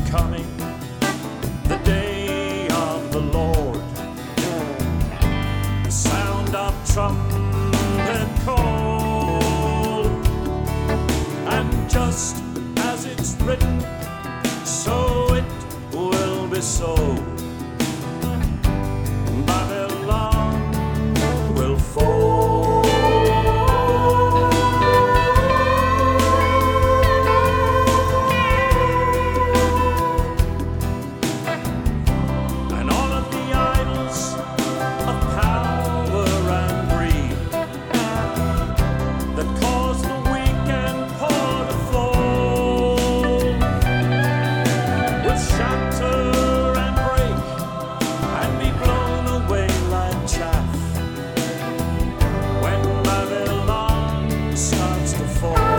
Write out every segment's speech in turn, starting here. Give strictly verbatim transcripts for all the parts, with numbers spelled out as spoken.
coming, the day of the Lord. The sound of trumpet call, and just as it's written, so it will be so. Babylon will fall. And all of the idols of power and greed that cause the weak and poor to fall will shatter and break and be blown away like chaff when Babylon starts to fall.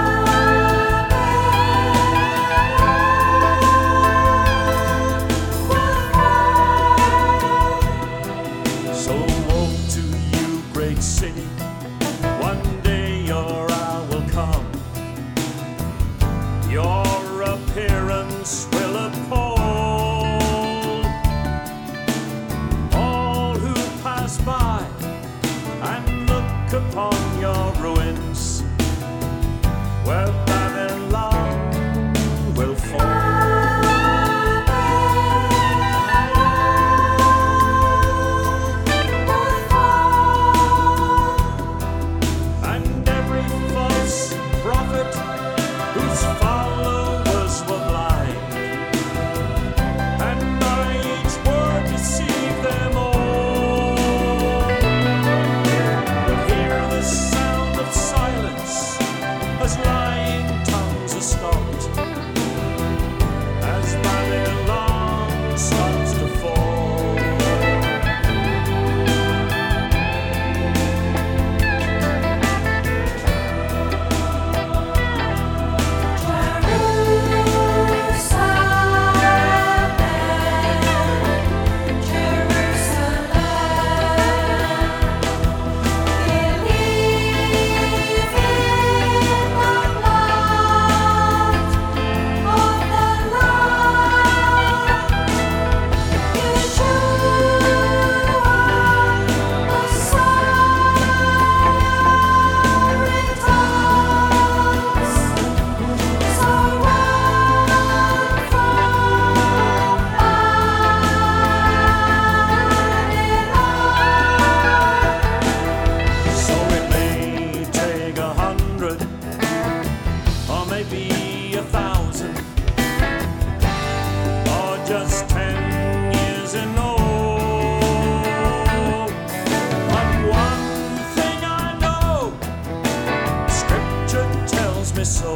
So woe to you, great city, one day your hour will come. Your appearance will appall all who pass by and look upon your ruins, where Babylon will fall. And every false prophet whose followers were blind, and by each word deceive them all, will hear the sound of silence as lying tongues are stopped, as Babylon starts to fall. So it may take a hundred, or maybe a thousand, or just ten years in all. But one thing I know, Scripture tells me so,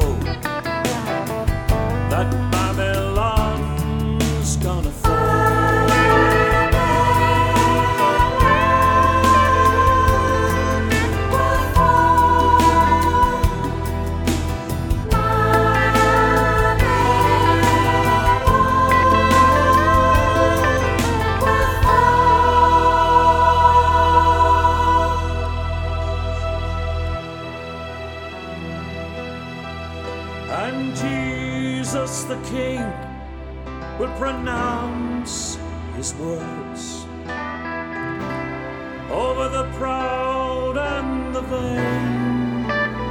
that Babylon's gonna fall. And Jesus the King will pronounce his words over the proud and the vain.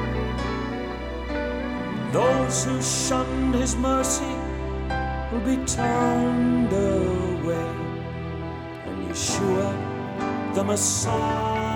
Those who shunned his mercy will be turned away, and Yeshua the Messiah